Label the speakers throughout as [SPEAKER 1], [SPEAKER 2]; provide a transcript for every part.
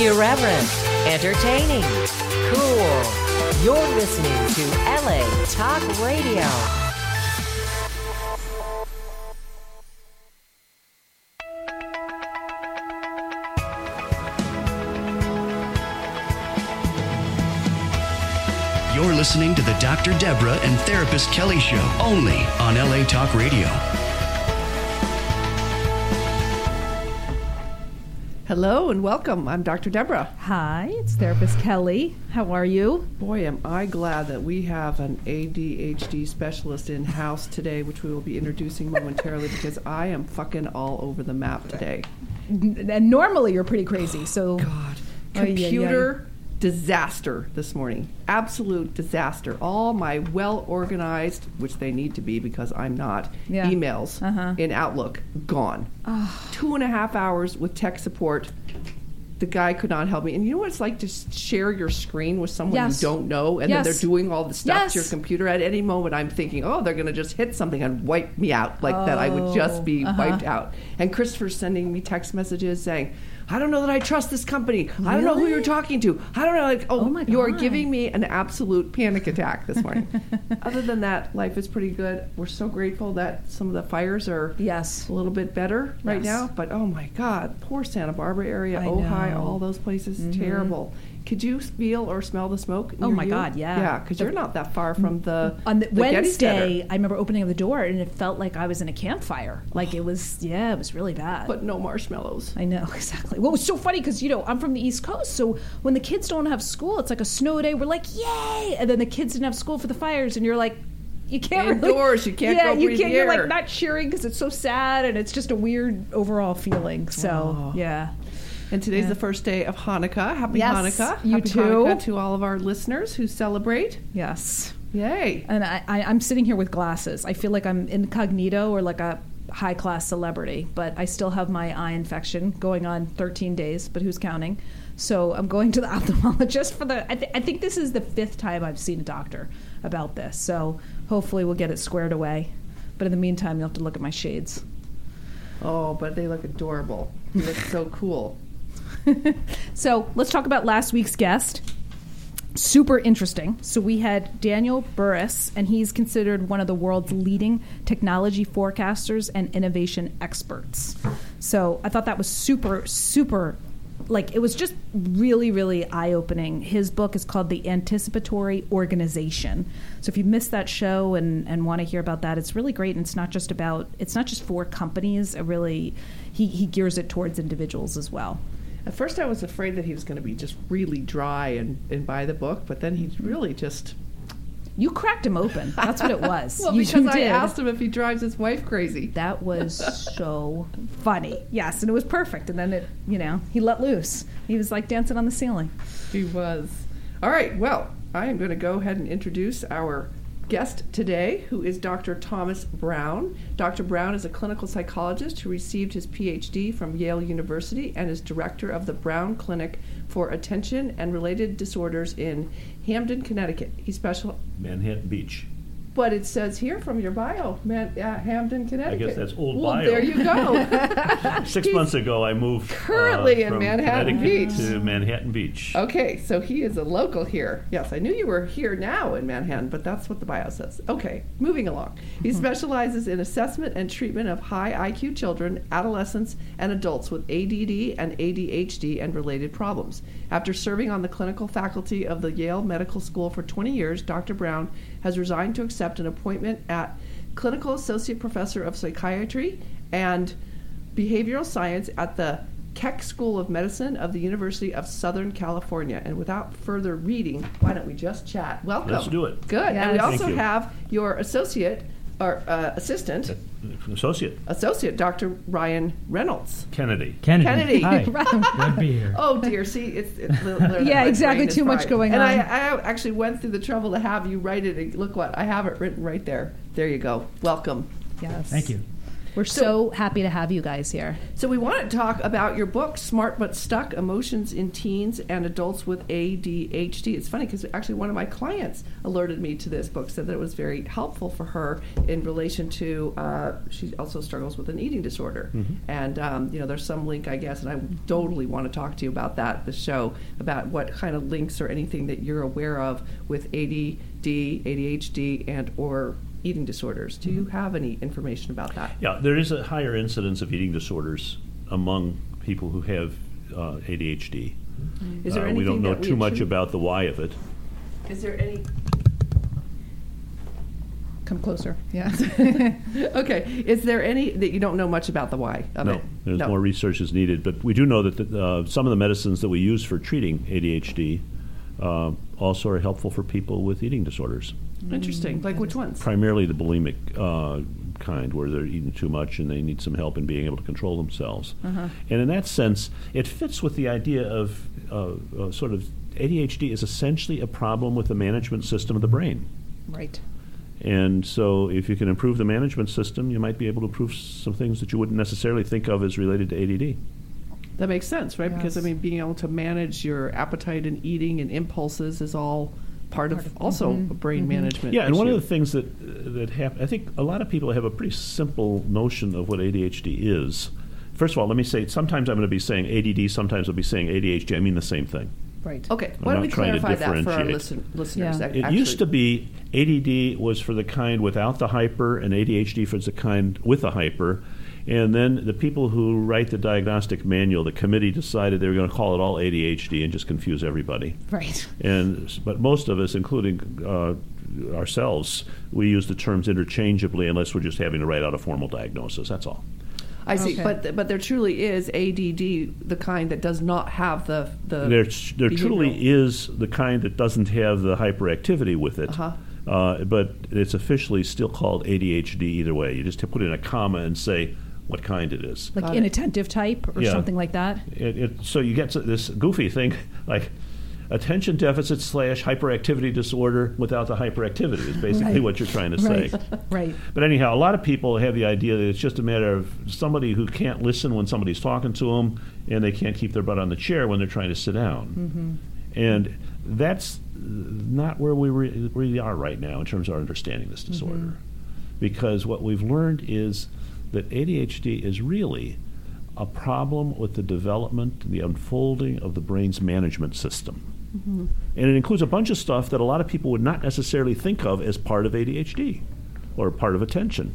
[SPEAKER 1] Irreverent, entertaining, cool. You're listening to LA Talk Radio.
[SPEAKER 2] You're listening to the Dr. Deborah and Therapist Kelly Show, only on LA Talk Radio.
[SPEAKER 3] Hello and welcome. I'm Dr. Deborah.
[SPEAKER 4] Hi, it's Therapist Kelly. How are you?
[SPEAKER 3] Boy, am I glad that we have an ADHD specialist in-house today, which we will be introducing momentarily, because I am fucking all over the map today.
[SPEAKER 4] And normally you're pretty crazy, so...
[SPEAKER 3] God. Computer disaster this morning. Absolute disaster. All my well-organized, which they need to be because I'm not, emails in Outlook, gone. 2.5 hours with tech support. The guy could not help me. And you know what it's like to share your screen with someone you don't know, and then they're doing all the stuff to your computer. At any moment, I'm thinking, oh, they're going to just hit something and wipe me out, like that I would just be wiped out. And Christopher's sending me text messages saying, I don't know that I trust this company. Really? I don't know who you're talking to. I don't know. Like, oh my God. You are giving me an absolute panic attack this morning. Other than that, life is pretty good. We're so grateful that some of the fires are a little bit better right now. But oh my God, poor Santa Barbara area, Ojai, all those places, terrible. Could you feel or smell the smoke?
[SPEAKER 4] Oh my God, yeah.
[SPEAKER 3] Yeah, because you're not that far from the
[SPEAKER 4] on the Wednesday, I remember opening up the door and it felt like I was in a campfire. Like it was really bad.
[SPEAKER 3] But no marshmallows.
[SPEAKER 4] I know, exactly. Well, it was so funny because, you know, I'm from the East Coast, so when the kids don't have school, it's like a snow day. We're like, yay! And then the kids didn't have school for the fires, and you're like, you can't
[SPEAKER 3] indoors. You can't go breathe the air.
[SPEAKER 4] You're like not cheering because it's so sad, and it's just a weird overall feeling. So,
[SPEAKER 3] And today's the first day of Hanukkah. Happy Hanukkah.
[SPEAKER 4] You
[SPEAKER 3] Happy
[SPEAKER 4] too.
[SPEAKER 3] Hanukkah to all of our listeners who celebrate.
[SPEAKER 4] Yes.
[SPEAKER 3] Yay.
[SPEAKER 4] And I'm sitting here with glasses. I feel like I'm incognito or like a high-class celebrity, but I still have my eye infection going on 13 days, but who's counting? So I'm going to the ophthalmologist for I think this is the 5th time I've seen a doctor about this. So hopefully we'll get it squared away. But in the meantime, you'll have to look at my shades.
[SPEAKER 3] Oh, but they look adorable. They look so cool.
[SPEAKER 4] So let's talk about last week's guest. Super interesting. So we had Daniel Burrus, and he's considered one of the world's leading technology forecasters and innovation experts. So I thought that was super, super, like, it was just really, really eye-opening. His book is called The Anticipatory Organization. So if you missed that show and want to hear about that, it's really great. And it's not just for companies. He gears it towards individuals as well.
[SPEAKER 3] At first I was afraid that he was going to be just really dry and buy the book, but then he's really just...
[SPEAKER 4] You cracked him open. That's what it was.
[SPEAKER 3] Well, because I asked him if he drives his wife crazy.
[SPEAKER 4] That was so funny. Yes, and it was perfect. And then he let loose. He was like dancing on the ceiling.
[SPEAKER 3] He was. All right, well, I am going to go ahead and introduce our guest today, who is Dr. Thomas Brown. Dr. Brown is a clinical psychologist who received his PhD from Yale University and is director of the Brown Clinic for Attention and Related Disorders in Hamden, Connecticut.
[SPEAKER 5] Manhattan Beach.
[SPEAKER 3] But it says here from your bio, Hamden, Connecticut.
[SPEAKER 5] I guess that's old bio.
[SPEAKER 3] Well, there you go.
[SPEAKER 5] 6 months ago, I moved
[SPEAKER 3] currently in
[SPEAKER 5] from
[SPEAKER 3] Manhattan Beach
[SPEAKER 5] to Manhattan Beach.
[SPEAKER 3] Okay, so he is a local here. Yes, I knew you were here now in Manhattan, but that's what the bio says. Okay, moving along. He specializes in assessment and treatment of high IQ children, adolescents, and adults with ADD and ADHD and related problems. After serving on the clinical faculty of the Yale Medical School for 20 years, Dr. Brown has resigned to accept an appointment at Clinical Associate Professor of Psychiatry and Behavioral Science at the Keck School of Medicine of the University of Southern California. And without further reading, why don't we just chat? Welcome.
[SPEAKER 5] Let's do it.
[SPEAKER 3] Good.
[SPEAKER 4] Yes.
[SPEAKER 3] And we also have your associate, assistant, Dr. Ryan Reynolds.
[SPEAKER 5] Kennedy.
[SPEAKER 6] Hi. Good to be here.
[SPEAKER 3] Oh dear, see, it's literally
[SPEAKER 4] yeah, exactly. Too much going on.
[SPEAKER 3] And I actually went through the trouble to have you write it. And look what I have it written right there. There you go. Welcome.
[SPEAKER 4] Yes.
[SPEAKER 6] Thank you.
[SPEAKER 4] We're so happy to have you guys here.
[SPEAKER 3] So we want to talk about your book, Smart But Stuck, Emotions in Teens and Adults with ADHD. It's funny because actually one of my clients alerted me to this book, said that it was very helpful for her in relation to, she also struggles with an eating disorder. And, there's some link, I guess, and I totally want to talk to you about that, the show, about what kind of links or anything that you're aware of with ADD, ADHD, and or eating disorders. Do you have any information about that?
[SPEAKER 5] Yeah, there is a higher incidence of eating disorders among people who have ADHD.
[SPEAKER 3] Is there anything
[SPEAKER 5] we don't know
[SPEAKER 3] that
[SPEAKER 5] too much about the why of it.
[SPEAKER 3] Is there any...
[SPEAKER 4] Come closer. Yeah.
[SPEAKER 3] Okay. Is there any that you don't know much about the why of it?
[SPEAKER 5] There's more research is needed, but we do know that some of the medicines that we use for treating ADHD also are helpful for people with eating disorders.
[SPEAKER 3] Interesting. Like which ones?
[SPEAKER 5] Primarily the bulimic kind, where they're eating too much and they need some help in being able to control themselves. And in that sense, it fits with the idea of sort of ADHD is essentially a problem with the management system of the brain.
[SPEAKER 4] Right.
[SPEAKER 5] And so if you can improve the management system, you might be able to improve some things that you wouldn't necessarily think of as related to ADD.
[SPEAKER 3] That makes sense, right?
[SPEAKER 4] Yes.
[SPEAKER 3] Because, being able to manage your appetite and eating and impulses is all part of also a brain management
[SPEAKER 5] Yeah, and
[SPEAKER 3] issue.
[SPEAKER 5] one of the things that happen, I think a lot of people have a pretty simple notion of what ADHD is. First of all, let me say, sometimes I'm going to be saying ADD, sometimes I'll be saying ADHD. I mean the same thing.
[SPEAKER 4] Right.
[SPEAKER 3] Okay, why don't we
[SPEAKER 5] not trying to
[SPEAKER 3] clarify that for our
[SPEAKER 5] differentiate.
[SPEAKER 3] listeners?
[SPEAKER 4] Yeah.
[SPEAKER 5] It used to be ADD was for the kind without the hyper, and ADHD for the kind with the hyper. And then the people who write the diagnostic manual, the committee decided they were going to call it all ADHD and just confuse everybody.
[SPEAKER 4] Right.
[SPEAKER 5] But most of us, including ourselves, we use the terms interchangeably unless we're just having to write out a formal diagnosis. That's all.
[SPEAKER 3] I see,
[SPEAKER 4] Okay.
[SPEAKER 3] but there truly is ADD, the kind that does not have the
[SPEAKER 5] There truly
[SPEAKER 3] behavioral-
[SPEAKER 5] is the kind that doesn't have the hyperactivity with it. But it's officially still called ADHD either way. You just put in a comma and say what kind it is.
[SPEAKER 4] Like
[SPEAKER 3] Got it.
[SPEAKER 4] inattentive type or
[SPEAKER 5] Yeah.
[SPEAKER 4] something like that?
[SPEAKER 5] So you get to this goofy thing like attention deficit / hyperactivity disorder without the hyperactivity is basically
[SPEAKER 4] Right.
[SPEAKER 5] what you're trying to say.
[SPEAKER 4] Right.
[SPEAKER 5] But anyhow, a lot of people have the idea that it's just a matter of somebody who can't listen when somebody's talking to them, and they can't keep their butt on the chair when they're trying to sit down. And that's not where we really are right now in terms of our understanding this disorder. Because what we've learned is that ADHD is really a problem with the development, the unfolding of the brain's management system. And it includes a bunch of stuff that a lot of people would not necessarily think of as part of ADHD or part of attention.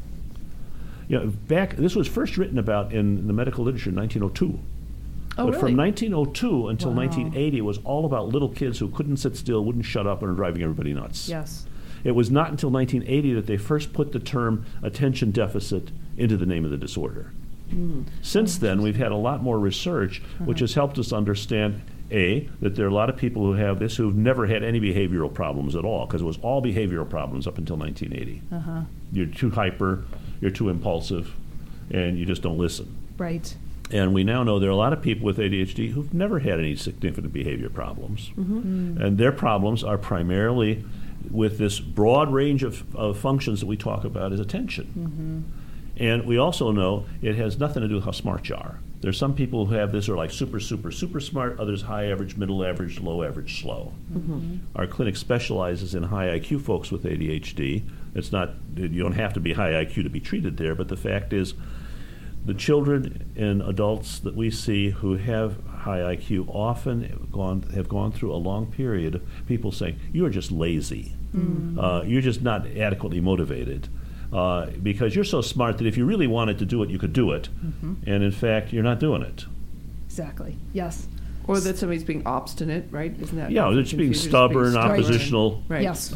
[SPEAKER 5] This was first written about in the medical literature in 1902.
[SPEAKER 3] Oh,
[SPEAKER 5] But
[SPEAKER 3] really?
[SPEAKER 5] from 1902 until
[SPEAKER 4] Wow.
[SPEAKER 5] 1980, it was all about little kids who couldn't sit still, wouldn't shut up, and are driving everybody nuts.
[SPEAKER 4] Yes.
[SPEAKER 5] It was not until 1980 that they first put the term attention deficit into the name of the disorder. Since then, we've had a lot more research, which has helped us understand, A, that there are a lot of people who have this who've never had any behavioral problems at all, because it was all behavioral problems up until 1980. You're too hyper, you're too impulsive, and you just don't listen.
[SPEAKER 4] Right.
[SPEAKER 5] And we now know there are a lot of people with ADHD who've never had any significant behavior problems. And their problems are primarily with this broad range of functions that we talk about as attention. And we also know it has nothing to do with how smart you are. There's some people who have this are like super, super, super smart, others high average, middle average, low average, slow. Our clinic specializes in high IQ folks with ADHD. It's not, you don't have to be high IQ to be treated there, but the fact is the children and adults that we see who have high IQ often have gone through a long period of people saying, you are just lazy. You're just not adequately motivated. Because you're so smart that if you really wanted to do it, you could do it. And in fact, you're not doing it.
[SPEAKER 4] Exactly. Yes.
[SPEAKER 3] Or that somebody's being obstinate, right? Isn't that?
[SPEAKER 5] Yeah, they're just being stubborn, oppositional,
[SPEAKER 3] Right.
[SPEAKER 4] Yes.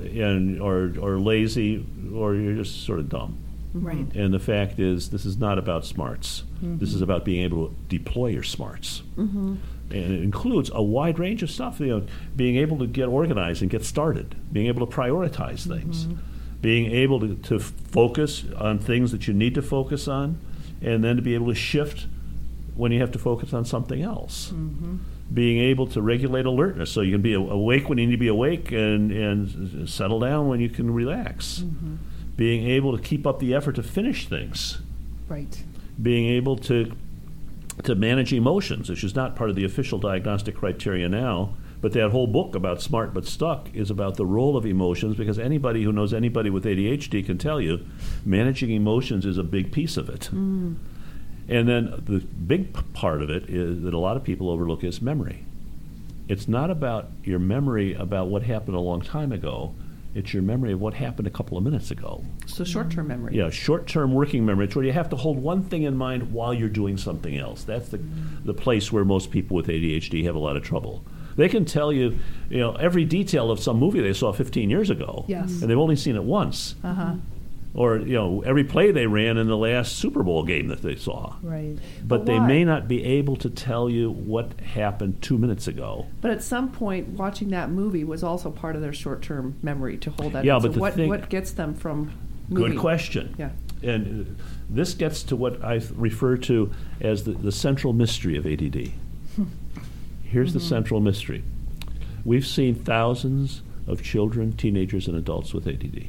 [SPEAKER 5] or lazy, or you're just sort of dumb.
[SPEAKER 4] Right.
[SPEAKER 5] And the fact is, this is not about smarts. This is about being able to deploy your smarts. And it includes a wide range of stuff, being able to get organized and get started, being able to prioritize things, being able to focus on things that you need to focus on, and then to be able to shift when you have to focus on something else. Being able to regulate alertness so you can be awake when you need to be awake and settle down when you can relax. Being able to keep up the effort to finish things
[SPEAKER 4] Right.
[SPEAKER 5] Being able to manage emotions, which is not part of the official diagnostic criteria now, but that whole book about Smart But Stuck is about the role of emotions, because anybody who knows anybody with ADHD can tell you managing emotions is a big piece of it. And then the big part of it is that a lot of people overlook is memory. It's not about your memory about what happened a long time ago. It's your memory of what happened a couple of minutes ago.
[SPEAKER 3] So short-term memory.
[SPEAKER 5] Yeah, short-term working memory. It's where you have to hold one thing in mind while you're doing something else. That's the place where most people with ADHD have a lot of trouble. They can tell you, every detail of some movie they saw 15 years ago.
[SPEAKER 4] Yes.
[SPEAKER 5] And they've only seen it once. Or, every play they ran in the last Super Bowl game that they saw.
[SPEAKER 4] Right.
[SPEAKER 5] But they may not be able to tell you what happened 2 minutes ago.
[SPEAKER 3] But at some point, watching that movie was also part of their short-term memory to hold that.
[SPEAKER 5] Yeah,
[SPEAKER 3] so
[SPEAKER 5] but
[SPEAKER 3] what gets them from moving?
[SPEAKER 5] Good question.
[SPEAKER 3] Yeah.
[SPEAKER 5] And this gets to what I refer to as the central mystery of ADD. Here's the central mystery. We've seen thousands of children, teenagers, and adults with ADD.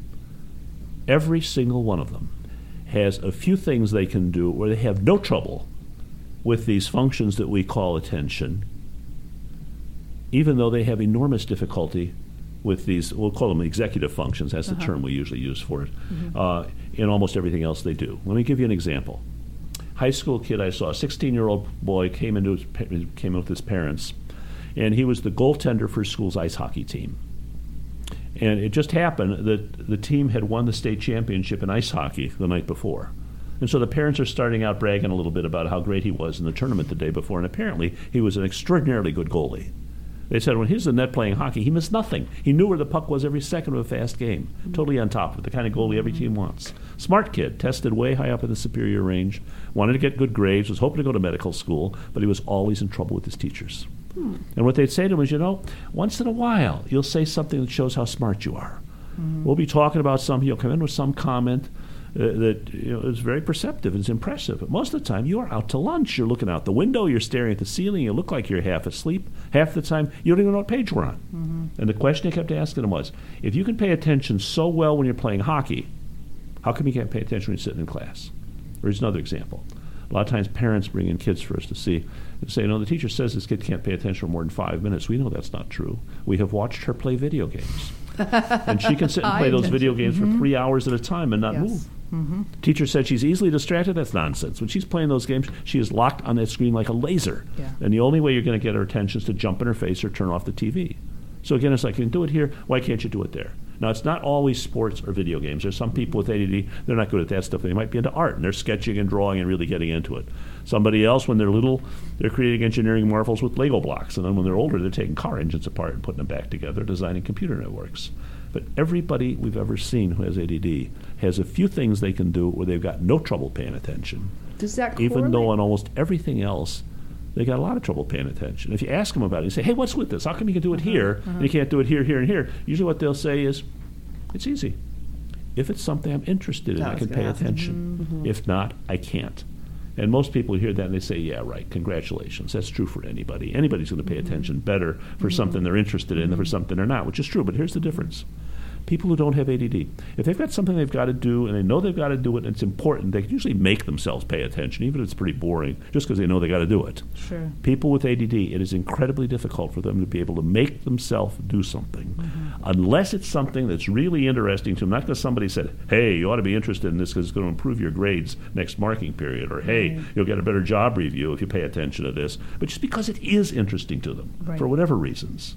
[SPEAKER 5] Every single one of them has a few things they can do where they have no trouble with these functions that we call attention, even though they have enormous difficulty with these, we'll call them executive functions, that's the term we usually use for it, in almost everything else they do. Let me give you an example. High school kid I saw, a 16-year-old boy came in with his parents, and he was the goaltender for his school's ice hockey team. And it just happened that the team had won the state championship in ice hockey the night before. And so the parents are starting out bragging a little bit about how great he was in the tournament the day before, and apparently he was an extraordinarily good goalie. They said when he was in the net playing hockey, he missed nothing. He knew where the puck was every second of a fast game. Totally on top of it, the kind of goalie every team wants. Smart kid, tested way high up in the superior range, wanted to get good grades, was hoping to go to medical school, but he was always in trouble with his teachers. And what they'd say to him is, once in a while, you'll say something that shows how smart you are. We'll be talking about something, you'll come in with some comment that is very perceptive and is impressive. But most of the time, you are out to lunch. You're looking out the window. You're staring at the ceiling. You look like you're half asleep. Half the time, you don't even know what page we're on. And the question they kept asking him was, if you can pay attention so well when you're playing hockey, how come you can't pay attention when you're sitting in class? Or here's another example. A lot of times parents bring in kids for us to see and say, the teacher says this kid can't pay attention for more than 5 minutes. We know that's not true. We have watched her play video games. And she can sit and play those video games for 3 hours at a time and not move. Teacher said she's easily distracted. That's nonsense. When she's playing those games, she is locked on that screen like a laser. And the only way you're going to get her attention is to jump in her face or turn off the TV. So again, it's like, you can do it here. Why can't you do it there? Now, it's not always sports or video games. There's some people with ADD, they're not good at that stuff. They might be into art, and they're sketching and drawing and really getting into it. Somebody else, when they're little, they're creating engineering marvels with Lego blocks. And then when they're older, they're taking car engines apart and putting them back together, designing computer networks. But everybody we've ever seen who has ADD has a few things they can do where they've got no trouble paying attention.
[SPEAKER 3] Does that
[SPEAKER 5] even
[SPEAKER 3] correlate?
[SPEAKER 5] though on almost everything else, they got a lot of trouble paying attention. If you ask them about it, you say, hey, what's with this? How come you can do it here, and you can't do it here, here, and here? Usually what they'll say is, it's easy. If it's something I'm interested in, I can pay attention. If not, I can't. And most people hear that and they say, yeah, right, congratulations. That's true for anybody. Anybody's going to pay attention better for something they're interested in than for something they're not, which is true. But here's the difference. People who don't have ADD, if they've got something they've got to do and they know they've got to do it and it's important, they can usually make themselves pay attention, even if it's pretty boring, just because they know they got to do it.
[SPEAKER 4] Sure.
[SPEAKER 5] People with ADD, it is incredibly difficult for them to be able to make themselves do something, unless it's something that's really interesting to them. Not because somebody said, hey, you ought to be interested in this because it's going to improve your grades next marking period, or hey, you'll get a better job review if you pay attention to this, but just because it is interesting to them for whatever reasons.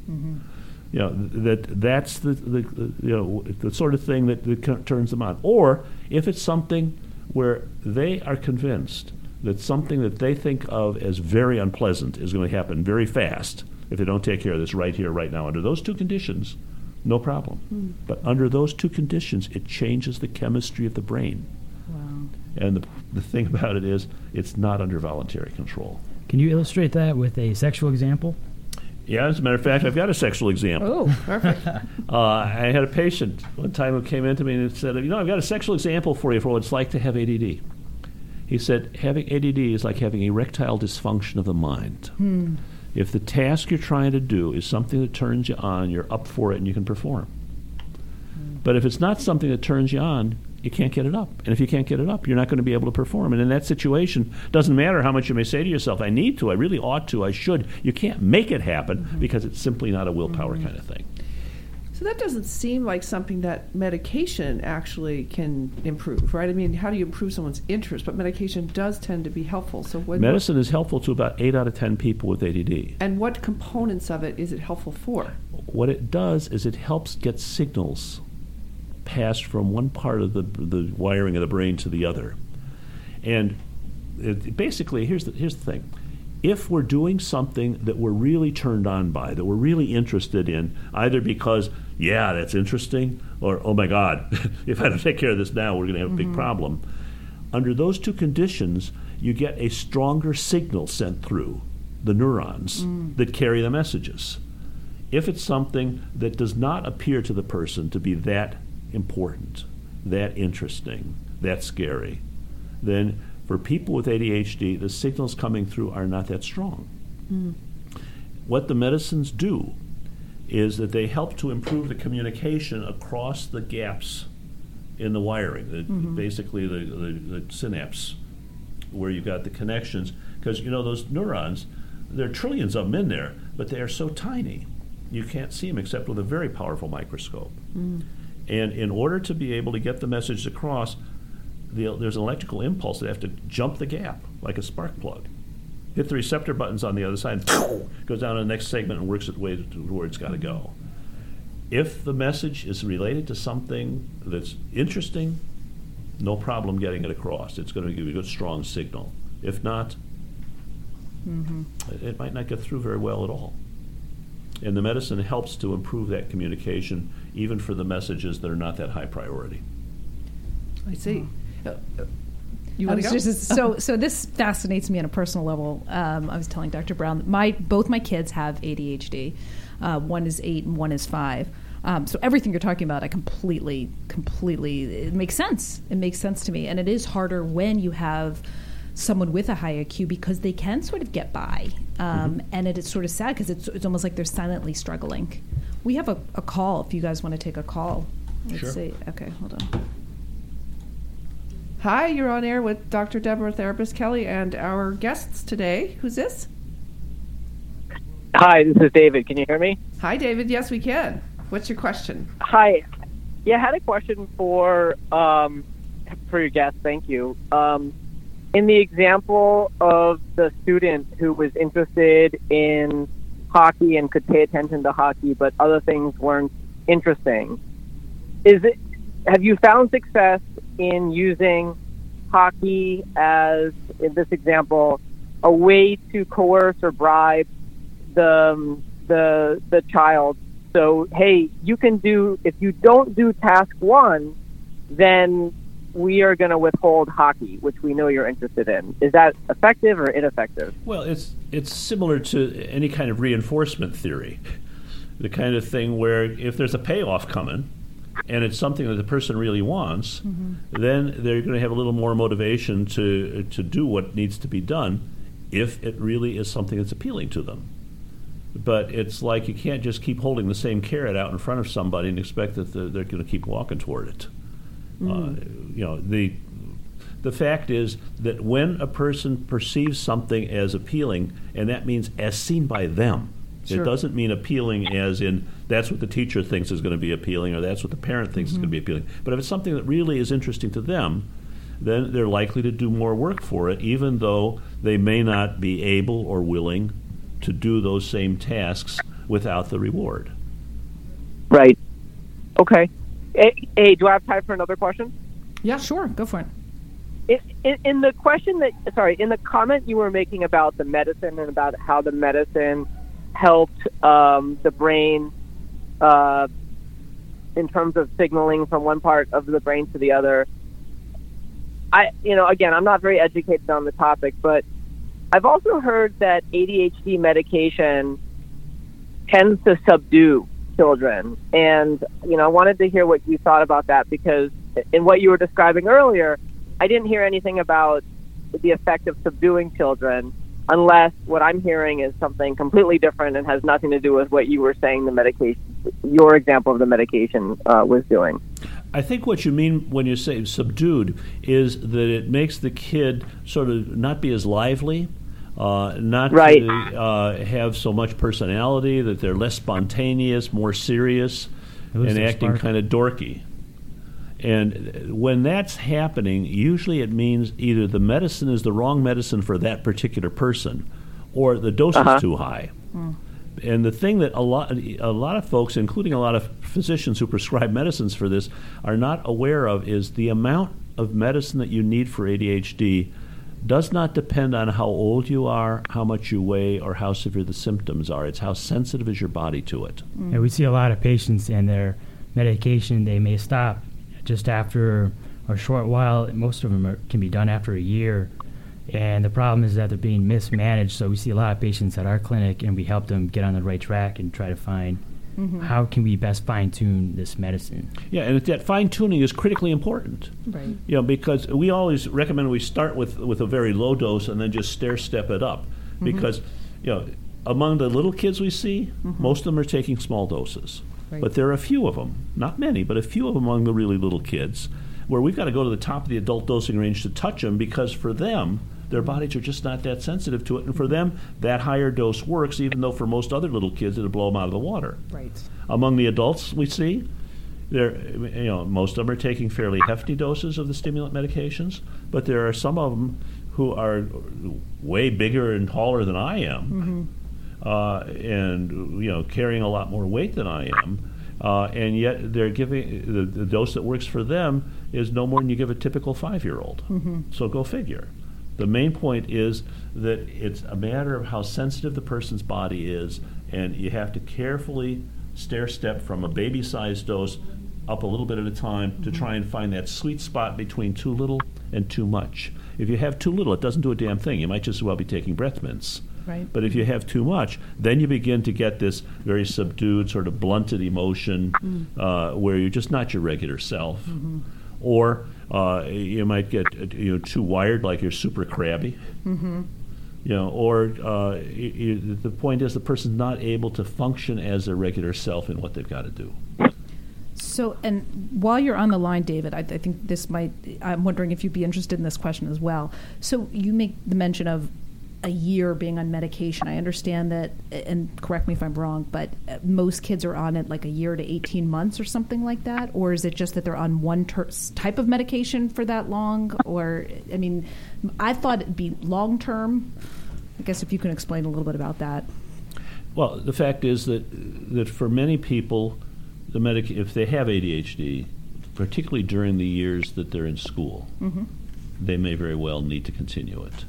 [SPEAKER 5] That's the sort of thing that turns them on. Or if it's something where they are convinced that something that they think of as very unpleasant is going to happen very fast if they don't take care of this right here, right now. Under those two conditions, no problem. But under those two conditions, it changes the chemistry of the brain.
[SPEAKER 4] Wow.
[SPEAKER 5] And the thing about it is, it's not under voluntary control.
[SPEAKER 6] Can you illustrate that with a sexual example?
[SPEAKER 5] Yeah, as a matter of fact, I've got a sexual example.
[SPEAKER 4] Oh, perfect.
[SPEAKER 5] I had a patient one time who came into me and said, I've got a sexual example for you for what it's like to have ADD. He said, having ADD is like having erectile dysfunction of the mind. If the task you're trying to do is something that turns you on, you're up for it and you can perform. But if it's not something that turns you on, you can't get it up. And if you can't get it up, you're not going to be able to perform. And in that situation, doesn't matter how much you may say to yourself, I need to, I really ought to, I should. You can't make it happen because it's simply not a willpower kind of thing.
[SPEAKER 3] So that doesn't seem like something that medication actually can improve, right? I mean, how do you improve someone's interest? But medication does tend to be helpful. So
[SPEAKER 5] medicine is helpful to about 8 out of 10 people with ADD.
[SPEAKER 3] And what components of it is it helpful for?
[SPEAKER 5] What it does is it helps get signals passed from one part of the wiring of the brain to the other. And basically, here's the thing. If we're doing something that we're really turned on by, that we're really interested in, either because, yeah, that's interesting, or, oh my God, if I don't take care of this now, we're going to have a big problem. Under those two conditions, you get a stronger signal sent through the neurons that carry the messages. If it's something that does not appear to the person to be that important, that interesting, that scary, then for people with ADHD, the signals coming through are not that strong. What the medicines do is that they help to improve the communication across the gaps in the wiring, basically the synapse, where you've got the connections. Because, those neurons, there are trillions of them in there, but they are so tiny, you can't see them except with a very powerful microscope. And in order to be able to get the message across, there's an electrical impulse that have to jump the gap like a spark plug. Hit the receptor buttons on the other side, and goes down to the next segment and works its way to where it's got to go. If the message is related to something that's interesting, no problem getting it across. It's going to give you a good, strong signal. If not, it might not get through very well at all. And the medicine helps to improve that communication, even for the messages that are not that high priority.
[SPEAKER 3] I see. You want to
[SPEAKER 4] go? So this fascinates me on a personal level. I was telling Dr. Brown that both my kids have ADHD. One is 8 and one is 5. So everything you're talking about, I completely, it makes sense. It makes sense to me. And it is harder when you have someone with a high IQ because they can sort of get by. And it is sort of sad because it's almost like they're silently struggling. We have a call if you guys want to take a call. Let's see. Okay, hold on.
[SPEAKER 3] Hi, you're on air with Dr. Deborah, Therapist Kelly, and our guests today. Who's this?
[SPEAKER 7] Hi, this is David. Can you hear me?
[SPEAKER 3] Hi, David. Yes, we can. What's your question?
[SPEAKER 7] Hi. Yeah, I had a question for your guest. Thank you. In the example of the student who was interested in hockey and could pay attention to hockey, but other things weren't interesting, have you found success in using hockey as, in this example, a way to coerce or bribe the child? So, hey, if you don't do task 1, then we are going to withhold hockey, which we know you're interested in. Is that effective or ineffective?
[SPEAKER 5] Well, it's similar to any kind of reinforcement theory, the kind of thing where if there's a payoff coming, and it's something that the person really wants, then they're going to have a little more motivation to do what needs to be done if it really is something that's appealing to them. But it's like you can't just keep holding the same carrot out in front of somebody and expect that they're going to keep walking toward it. The fact is that when a person perceives something as appealing, and that means as seen by them, it doesn't mean appealing as in that's what the teacher thinks is going to be appealing or that's what the parent thinks is going to be appealing. But if it's something that really is interesting to them, then they're likely to do more work for it, even though they may not be able or willing to do those same tasks without the reward.
[SPEAKER 7] Right. Okay. Hey, do I have time for another question?
[SPEAKER 4] Yeah, sure. Go for it.
[SPEAKER 7] In the comment you were making about the medicine and about how the medicine helped the brain in terms of signaling from one part of the brain to the other. Again, I'm not very educated on the topic, but I've also heard that ADHD medication tends to subdue children. And, I wanted to hear what you thought about that, because in what you were describing earlier, I didn't hear anything about the effect of subduing children, unless what I'm hearing is something completely different and has nothing to do with what you were saying the medication, your example of the medication was doing.
[SPEAKER 5] I think what you mean when you say subdued is that it makes the kid sort of not be as lively, not
[SPEAKER 7] right.
[SPEAKER 5] to have so much personality, that they're less spontaneous, more serious, and acting kind of dorky. And when that's happening, usually it means either the medicine is the wrong medicine for that particular person, or the dose is too high. And the thing that a lot of folks, including a lot of physicians who prescribe medicines for this, are not aware of is the amount of medicine that you need for ADHD does not depend on how old you are, how much you weigh, or how severe the symptoms are. It's how sensitive is your body to it.
[SPEAKER 6] And we see a lot of patients and their medication, they may stop just after a short while. Most of them can be done after a year. And the problem is that they're being mismanaged. So we see a lot of patients at our clinic, and we help them get on the right track and try to find how can we best fine-tune this medicine.
[SPEAKER 5] Yeah, and that fine-tuning is critically important.
[SPEAKER 4] Right.
[SPEAKER 5] Because we always recommend we start with a very low dose and then just stair-step it up. Because, among the little kids we see, most of them are taking small doses. Right. But there are a few of them, not many, but a few of them among the really little kids, where we've got to go to the top of the adult dosing range to touch them, because for them, their bodies are just not that sensitive to it. And for them, that higher dose works, even though for most other little kids, it'll blow them out of the water.
[SPEAKER 4] Right.
[SPEAKER 5] Among the adults we see, most of them are taking fairly hefty doses of the stimulant medications, but there are some of them who are way bigger and taller than I am, and carrying a lot more weight than I am. And yet they're giving the dose that works for them is no more than you give a typical 5-year-old. So go figure. The main point is that it's a matter of how sensitive the person's body is, and you have to carefully stair-step from a baby-sized dose up a little bit at a time to try and find that sweet spot between too little and too much. If you have too little, it doesn't do a damn thing. You might just as well be taking breath mints.
[SPEAKER 4] Right.
[SPEAKER 5] But if you have too much, then you begin to get this very subdued, sort of blunted emotion where you're just not your regular self. Or you might get too wired, like you're super crabby. Or the point is the person's not able to function as their regular self in what they've got to do.
[SPEAKER 4] So, and while you're on the line, David, I think I'm wondering if you'd be interested in this question as well. So you make the mention of a year being on medication. I understand that, and correct me if I'm wrong, but most kids are on it like a year to 18 months or something like that? Or is it just that they're on one type of medication for that long? Or, I thought it'd be long-term. I guess if you can explain a little bit about that.
[SPEAKER 5] Well, the fact is that for many people, if they have ADHD, particularly during the years that they're in school, they may very well need to continue it.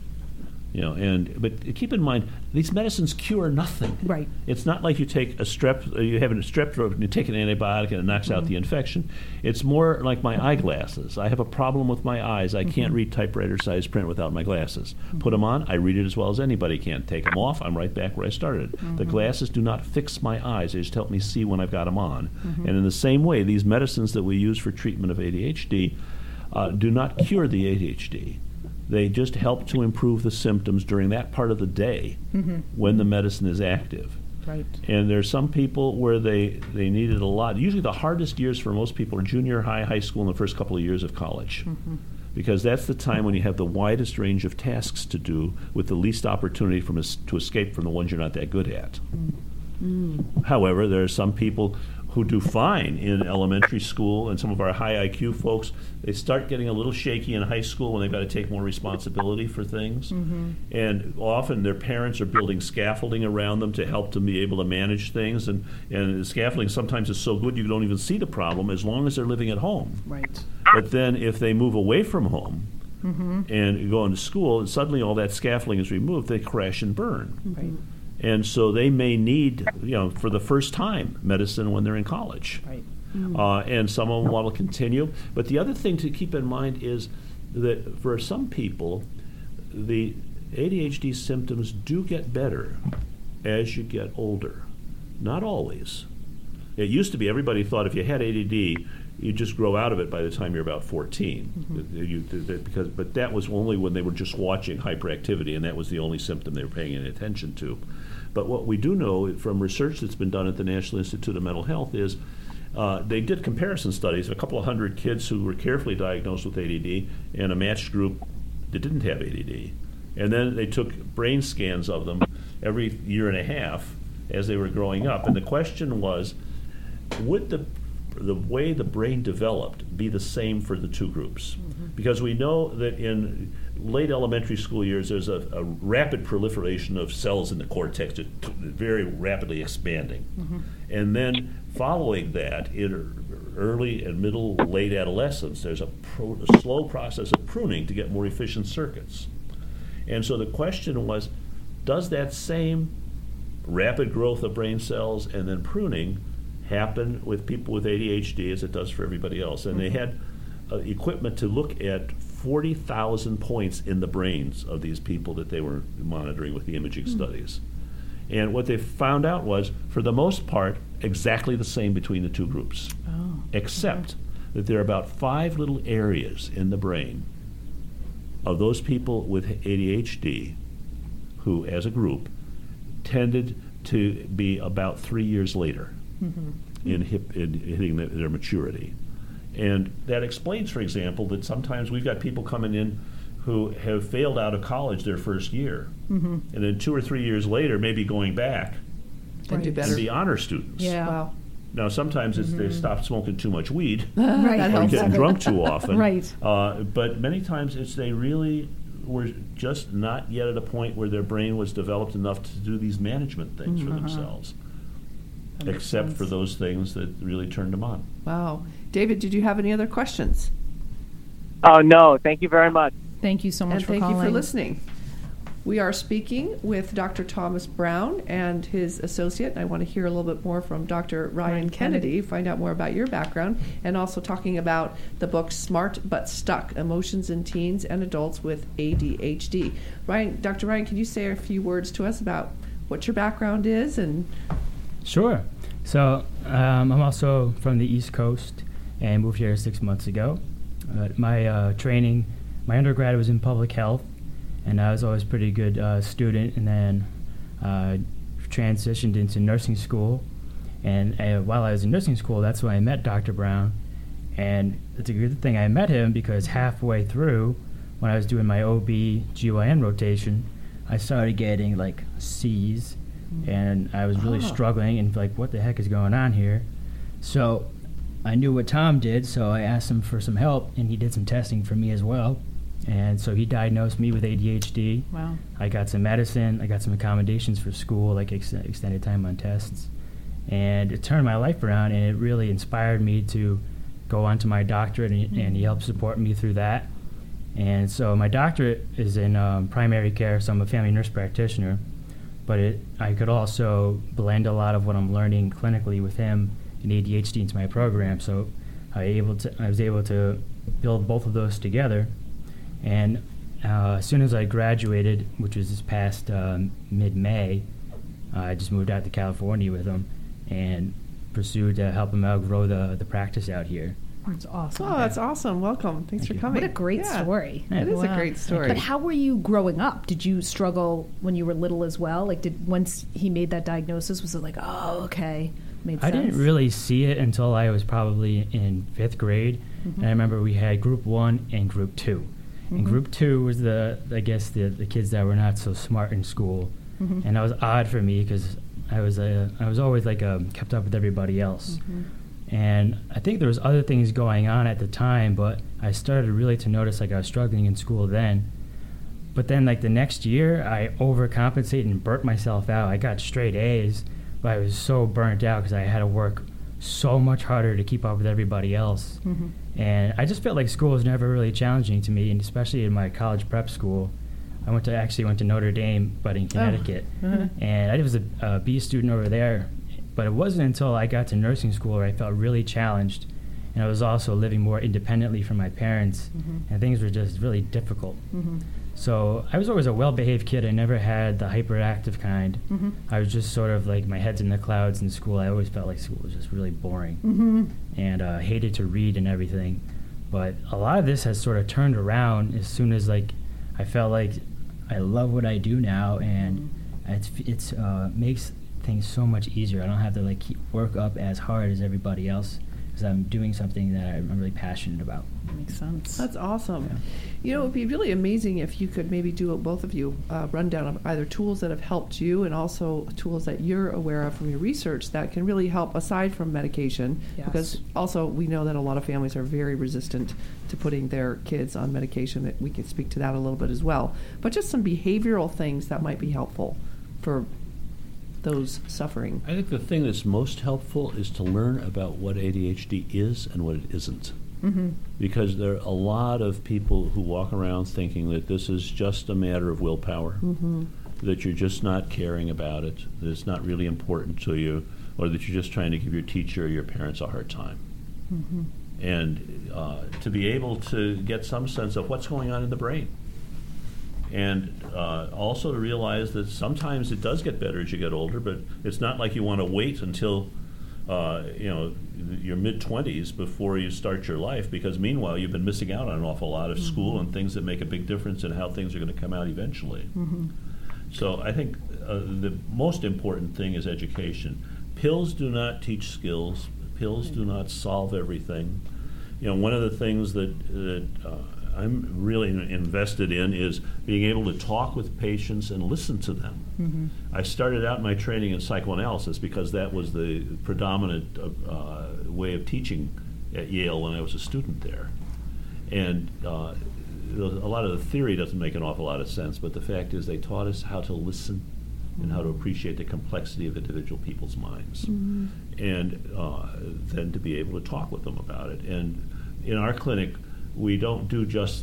[SPEAKER 5] But keep in mind, these medicines cure nothing.
[SPEAKER 4] Right.
[SPEAKER 5] It's not like you take you have a strep throat and you take an antibiotic and it knocks out the infection. It's more like my eyeglasses. I have a problem with my eyes. I can't read typewriter-sized print without my glasses. Put them on, I read it as well as anybody can. Take them off, I'm right back where I started. The glasses do not fix my eyes. They just help me see when I've got them on. And in the same way, these medicines that we use for treatment of ADHD do not cure the ADHD. They just help to improve the symptoms during that part of the day when the medicine is active.
[SPEAKER 4] Right.
[SPEAKER 5] And there's some people where they need it a lot. Usually the hardest years for most people are junior high, high school, and the first couple of years of college. Because that's the time when you have the widest range of tasks to do with the least opportunity to escape from the ones you're not that good at. However, there are some people who do fine in elementary school, and some of our high IQ folks, they start getting a little shaky in high school when they've got to take more responsibility for things. And often their parents are building scaffolding around them to help them be able to manage things. And the scaffolding sometimes is so good you don't even see the problem as long as they're living at home.
[SPEAKER 4] Right.
[SPEAKER 5] But then if they move away from home and go into school, and suddenly all that scaffolding is removed, they crash and burn.
[SPEAKER 4] Right.
[SPEAKER 5] And so they may need, for the first time, medicine when they're in college.
[SPEAKER 4] Right.
[SPEAKER 5] And some of them want to continue. But the other thing to keep in mind is that for some people, the ADHD symptoms do get better as you get older. Not always. It used to be everybody thought if you had ADD, you just grow out of it by the time you're about 14. But that was only when they were just watching hyperactivity, and that was the only symptom they were paying any attention to. But what we do know from research that's been done at the National Institute of Mental Health is they did comparison studies of a couple of hundred kids who were carefully diagnosed with ADD and a matched group that didn't have ADD. And then they took brain scans of them every year and a half as they were growing up. And the question was, would the way the brain developed be the same for the two groups? Because we know that in late elementary school years, there's a rapid proliferation of cells in the cortex, just very rapidly expanding. And then following that, in early and middle, late adolescence, there's a slow process of pruning to get more efficient circuits. And so the question was, does that same rapid growth of brain cells and then pruning happen with people with ADHD as it does for everybody else? And they had equipment to look at 40,000 points in the brains of these people that they were monitoring with the imaging studies. And what they found out was, for the most part, exactly the same between the two groups, except that there are about 5 little areas in the brain of those people with ADHD who, as a group, tended to be about 3 years later in hitting their maturity. And that explains, for example, that sometimes we've got people coming in who have failed out of college their first year, and then 2 or 3 years later, maybe going back
[SPEAKER 3] and do better,
[SPEAKER 5] and be honor students.
[SPEAKER 4] Yeah.
[SPEAKER 3] Wow.
[SPEAKER 5] Now, sometimes it's they stop smoking too much weed,
[SPEAKER 4] Right.
[SPEAKER 5] or getting drunk too often.
[SPEAKER 4] Right.
[SPEAKER 5] But many times it's they really were just not yet at a point where their brain was developed enough to do these management things for themselves, except for those things that really turned them on.
[SPEAKER 3] Wow. David, did you have any other questions?
[SPEAKER 7] Oh, no. Thank you very much.
[SPEAKER 4] Thank you so much
[SPEAKER 3] And
[SPEAKER 4] for
[SPEAKER 3] thank
[SPEAKER 4] calling.
[SPEAKER 3] you for listening. We are speaking with Dr. Thomas Brown and his associate. I want to hear a little bit more from Dr. Ryan Kennedy, find out more about your background, and also talking about the book Smart But Stuck, Emotions in Teens and Adults with ADHD. Dr. Ryan, can you say a few words to us about what your background is? And
[SPEAKER 6] Sure. So I'm also from the East Coast and moved here 6 months ago. My training, my undergrad was in public health, and I was always a pretty good student, and then transitioned into nursing school. And while I was in nursing school, that's when I met Dr. Brown. And it's a good thing I met him, because halfway through, when I was doing my OB-GYN rotation, I started getting like C's, and I was really struggling and like, what the heck is going on here? So I knew what Tom did, so I asked him for some help, and he did some testing for me as well. And so he diagnosed me with ADHD.
[SPEAKER 4] Wow.
[SPEAKER 6] I got some medicine. I got some accommodations for school, like extended time on tests. And it turned my life around, and it really inspired me to go on to my doctorate, and he helped support me through that. And so my doctorate is in primary care, so I'm a family nurse practitioner. But I could also blend a lot of what I'm learning clinically with him and ADHD into my program. So I was able to build both of those together. And as soon as I graduated, which was this past mid-May, I just moved out to California with him and pursued to help him out grow the practice out here.
[SPEAKER 4] That's awesome.
[SPEAKER 3] oh, that's awesome. Welcome. Thanks for coming.
[SPEAKER 4] What a great story.
[SPEAKER 3] It is a great story.
[SPEAKER 4] But how were you growing up? Did you struggle when you were little as well? Like, once he made that diagnosis, was it like, oh, okay, made sense?
[SPEAKER 6] I didn't really see it until I was probably in 5th grade. And I remember we had Group 1 and Group 2. And Group 2 was the kids that were not so smart in school. And that was odd for me, because I was always like kept up with everybody else. And I think there was other things going on at the time, but I started really to notice like I was struggling in school then. But then like the next year, I overcompensated and burnt myself out. I got straight A's, but I was so burnt out because I had to work so much harder to keep up with everybody else. And I just felt like school was never really challenging to me, and especially in my college prep school. I went to Notre Dame, but in Connecticut. And I was a B student over there. But it wasn't until I got to nursing school where I felt really challenged, and I was also living more independently from my parents, and things were just really difficult. So I was always a well-behaved kid. I never had the hyperactive kind. I was just sort of like my head's in the clouds in school. I always felt like school was just really boring, and hated to read and everything. But a lot of this has sort of turned around as soon as like I felt like I love what I do now, and it's makes things so much easier. I don't have to work up as hard as everybody else because I'm doing something that I'm really passionate about.
[SPEAKER 4] Makes sense.
[SPEAKER 3] That's awesome.
[SPEAKER 6] Yeah.
[SPEAKER 3] It would be really amazing if you could maybe do, both of you, rundown of either tools that have helped you and also tools that you're aware of from your research that can really help aside from medication.
[SPEAKER 4] Yes.
[SPEAKER 3] Because also we know that a lot of families are very resistant to putting their kids on medication. We can speak to that a little bit as well. But just some behavioral things that might be helpful for those suffering.
[SPEAKER 5] I think the thing that's most helpful is to learn about what ADHD is and what it isn't.
[SPEAKER 4] Mm-hmm.
[SPEAKER 5] Because there are a lot of people who walk around thinking that this is just a matter of willpower, that you're just not caring about it, that it's not really important to you, or that you're just trying to give your teacher or your parents a hard time.
[SPEAKER 4] Mm-hmm.
[SPEAKER 5] And to be able to get some sense of what's going on in the brain. And also to realize that sometimes it does get better as you get older, but it's not like you want to wait until your mid-20s before you start your life, because meanwhile you've been missing out on an awful lot of school and things that make a big difference in how things are going to come out eventually. So I think the most important thing is education. Pills do not teach skills. Pills do not solve everything. One of the things that I'm really invested in is being able to talk with patients and listen to them. I started out my training in psychoanalysis because that was the predominant way of teaching at Yale when I was a student there. And a lot of the theory doesn't make an awful lot of sense, but the fact is they taught us how to listen and how to appreciate the complexity of individual people's minds, and then to be able to talk with them about it. And in our clinic, we don't do just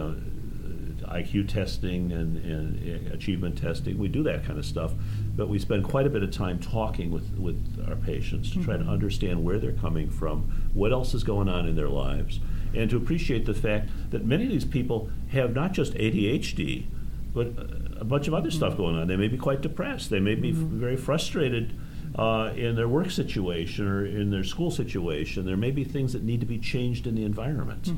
[SPEAKER 5] IQ testing and achievement testing. We do that kind of stuff, but we spend quite a bit of time talking with our patients to try to understand where they're coming from, what else is going on in their lives, and to appreciate the fact that many of these people have not just ADHD, but a bunch of other stuff going on. They may be quite depressed. They may be very frustrated in their work situation or in their school situation. There may be things that need to be changed in the environment.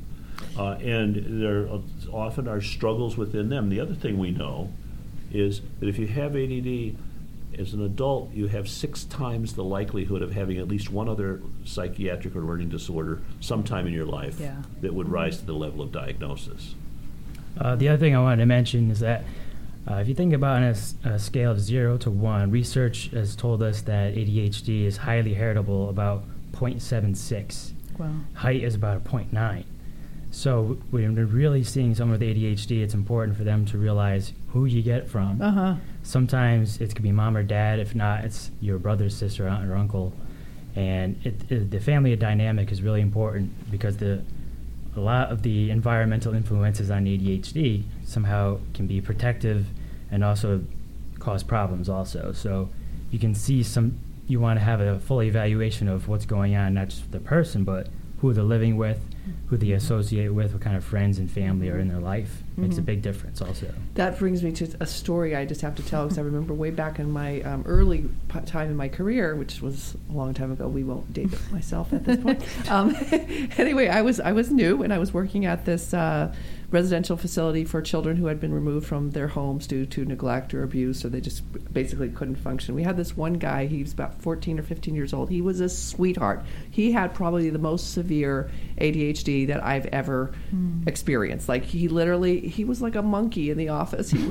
[SPEAKER 5] And there often are struggles within them. The other thing we know is that if you have ADD as an adult, you have 6 times the likelihood of having at least one other psychiatric or learning disorder sometime in your life that would rise to the level of diagnosis.
[SPEAKER 6] The other thing I wanted to mention is that if you think about on a scale of 0 to 1, research has told us that ADHD is highly heritable, about 0.76.
[SPEAKER 4] Wow.
[SPEAKER 6] Height is about a 0.9. So when we're really seeing someone with ADHD, it's important for them to realize who you get from. Sometimes it could be mom or dad. If not, it's your brother, sister, aunt, or uncle. And the family dynamic is really important because a lot of the environmental influences on ADHD somehow can be protective and also cause problems also. So you can see you want to have a full evaluation of what's going on, not just the person, but who they're living with, who they associate with, what kind of friends and family are in their life. Makes a big difference also.
[SPEAKER 3] That brings me to a story I just have to tell, because I remember way back in my early time in my career, which was a long time ago. We won't date myself at this point. Anyway, I was new, and I was working at this residential facility for children who had been removed from their homes due to neglect or abuse, or they just basically couldn't function. We had this one guy, he was about 14 or 15 years old. He was a sweetheart. He had probably the most severe ADHD that I've ever experienced. Like, he was like a monkey in the office. He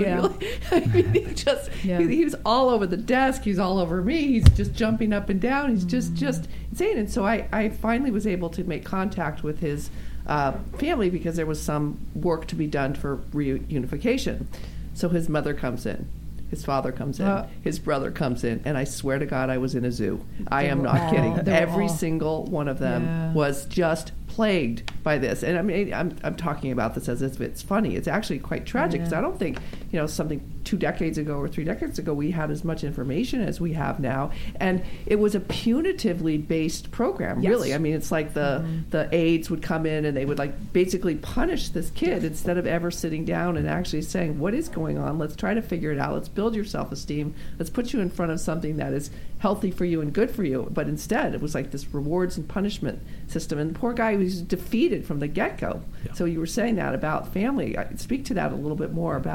[SPEAKER 3] he was all over the desk. He was all over me. He's just jumping up and down. He's just insane. And so I finally was able to make contact with his family because there was some work to be done for reunification. So his mother comes in, his father comes in, his brother comes in, and I swear to God I was in a zoo. I am not kidding. Every single one of them was just plagued by this. And I mean, I'm talking about this as if it's funny. It's actually quite tragic, because I don't think, something 2 decades ago or 3 decades ago we had as much information as we have now. And it was a punitively based program, really. I mean, it's like the aides would come in and they would basically punish this kid instead of ever sitting down and actually saying, what is going on? Let's try to figure it out. Let's build your self-esteem. Let's put you in front of something that is healthy for you and good for you. But instead, it was like this rewards and punishment system. And the poor guy was defeated from the get-go. So you were saying that about family. Speak to that a little bit more about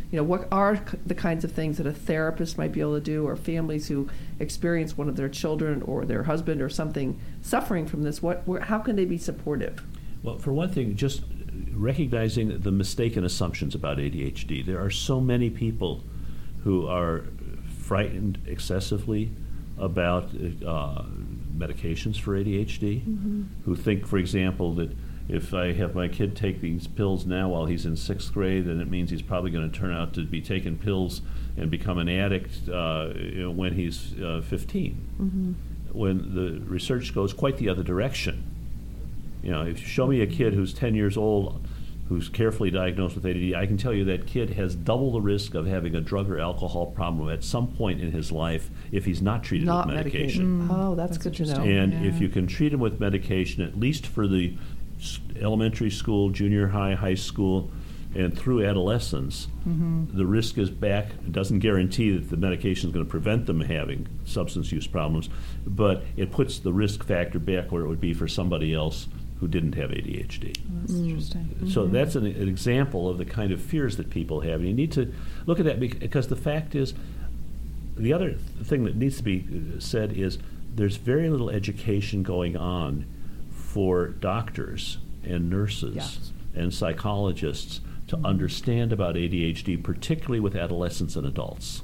[SPEAKER 3] what are the kinds of things that a therapist might be able to do, or families who experience one of their children or their husband or something suffering from this? How can they be supportive?
[SPEAKER 5] Well, for one thing, just recognizing the mistaken assumptions about ADHD. There are so many people who are frightened excessively about medications for ADHD, who think, for example, that if I have my kid take these pills now while he's in 6th grade, then it means he's probably going to turn out to be taking pills and become an addict when he's 15. When the research goes quite the other direction. If you show me a kid who's 10 years old who's carefully diagnosed with ADD, I can tell you that kid has double the risk of having a drug or alcohol problem at some point in his life if he's not treated with medication.
[SPEAKER 3] Oh, that's good to know.
[SPEAKER 5] And if you can treat him with medication, at least for the elementary school, junior high, high school, and through adolescence, the risk is back. It doesn't guarantee that the medication is going to prevent them having substance use problems, but it puts the risk factor back where it would be for somebody else who didn't have ADHD.
[SPEAKER 4] That's interesting.
[SPEAKER 5] So that's an example of the kind of fears that people have. And you need to look at that because the fact is, the other thing that needs to be said is there's very little education going on for doctors and nurses and psychologists to understand about ADHD, particularly with adolescents and adults.